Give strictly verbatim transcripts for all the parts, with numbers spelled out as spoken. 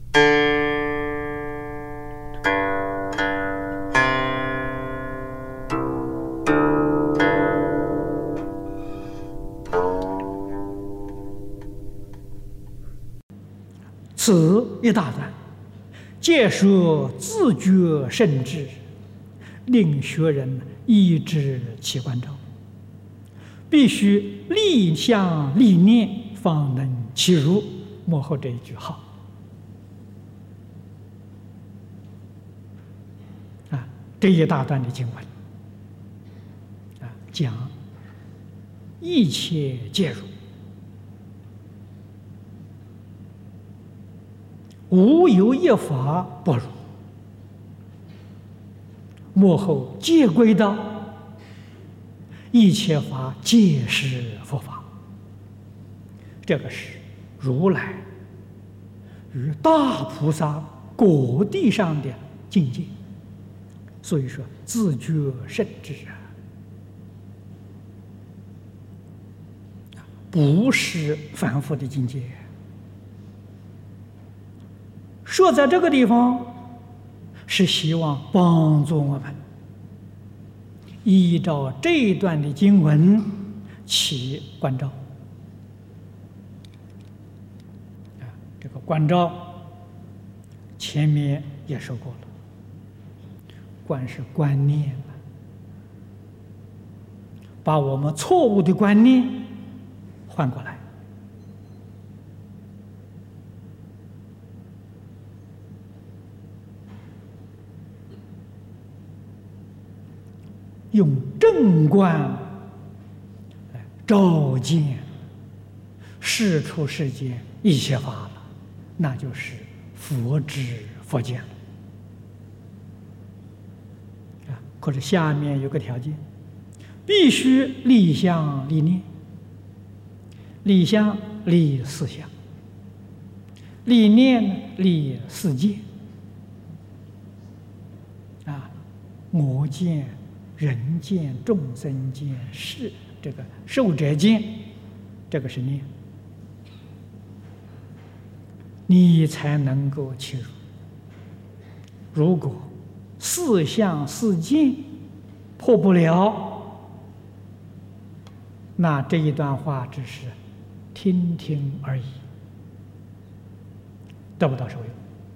此一大段，皆说自觉圣智，令学人依之其观照，必须立相立念，方能其如。幕后这一句好啊，这一大段的经文啊，讲一切皆如，无有一法不如，幕后皆归道，一切法皆是佛法。这个是如来与大菩萨果地上的境界，所以说自觉圣智啊，不是凡夫的境界。说在这个地方，是希望帮助我们依照这一段的经文起观照。啊，这个观照前面也说过了，观是观念，把我们错误的观念换过来。用正观来照见世出世间一切法了，那就是佛知佛见了啊。可是下面有个条件，必须立相立念。立相立四相，立念立四见啊，我见、人见、众生见、是这个寿者见，这个是念，你才能够切入。如果四相四见破不了，那这一段话只是听听而已，得不到受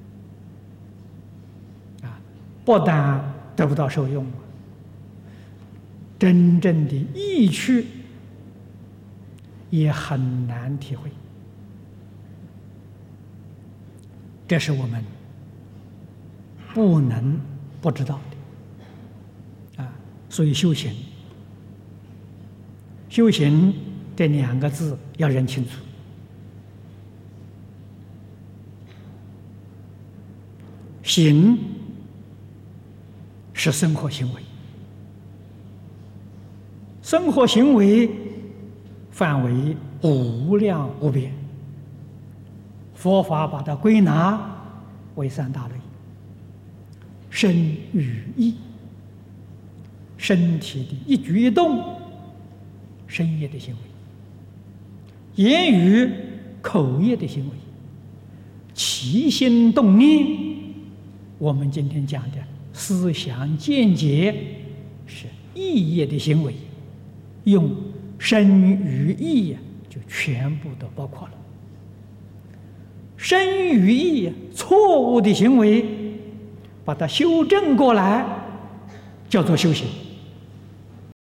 用啊！不但得不到受用，真正的意趣也很难体会，这是我们不能不知道的啊！所以修行，修行这两个字要认清楚。行是生活行为，生活行为范围无量无边，佛法把它归纳为三大类：身语意，身体的一举一动，身业的行为；言语口业的行为；起心动念，我们今天讲的思想见解是意业的行为。用身语意就全部都包括了。身语意错误的行为，把它修正过来，叫做修行。